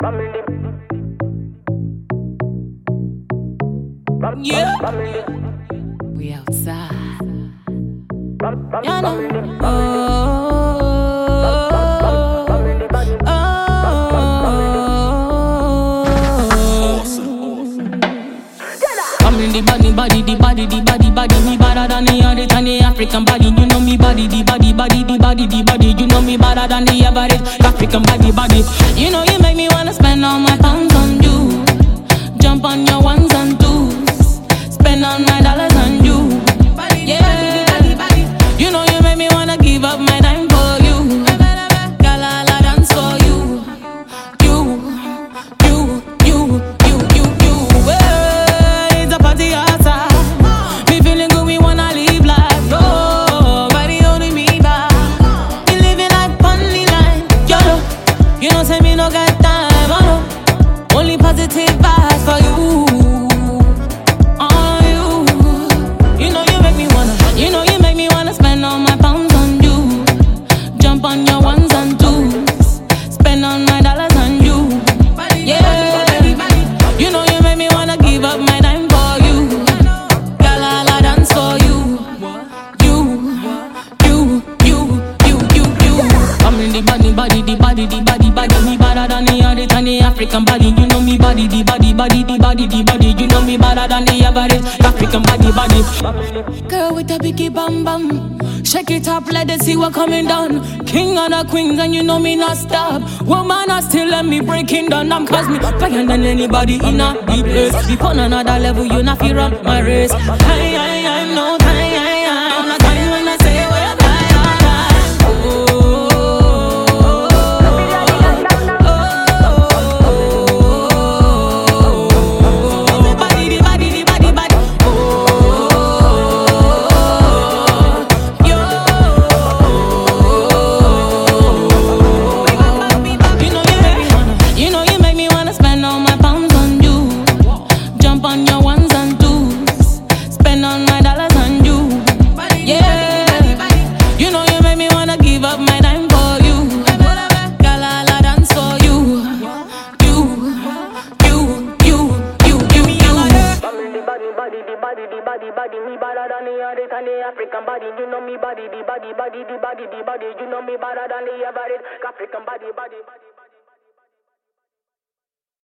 Yeah, we outside. You know. I'm in the body, me better than the other than the African body. You know me body, the body. You know me better than the average African body. You know you make me wanna spend all my pounds on you. Jump on your ones and twos. Spend all my dollars on you. Yeah. You know you make me wanna give up my time for you. Girl, I'll dance for you. Hey, it's a party outside. Me feeling good, we wanna live life. Nobody holding me back. We living like funny line. You know, say me no got time. Oh no, only positive vibes for you. Spend all my pounds on you. Jump on your ones and twos. Spend all my dollars on you. Yeah. You know you make me wanna give up my time for you. Girl, I'll dance for you. I'm in the body. Me better than the other than the African body. You know me body, the body. You know me better than the average African body. Girl with a biggie bam bam. Shake it up, let it see what coming down. King of the queens and you know me not stop. Woman, I still let me breaking down. I'm cause me higher than anybody in a deep place. Be on another level, you not feel run my race. I'm no time. I'm not time when I say we're on your ones and twos. Spend all my dollars on you. Yeah. You know you make me wanna give up my time for you. Girl, I'll dance for you. Body. Me better than the other than the African body. You know me body, the body. You know me better than the average African body.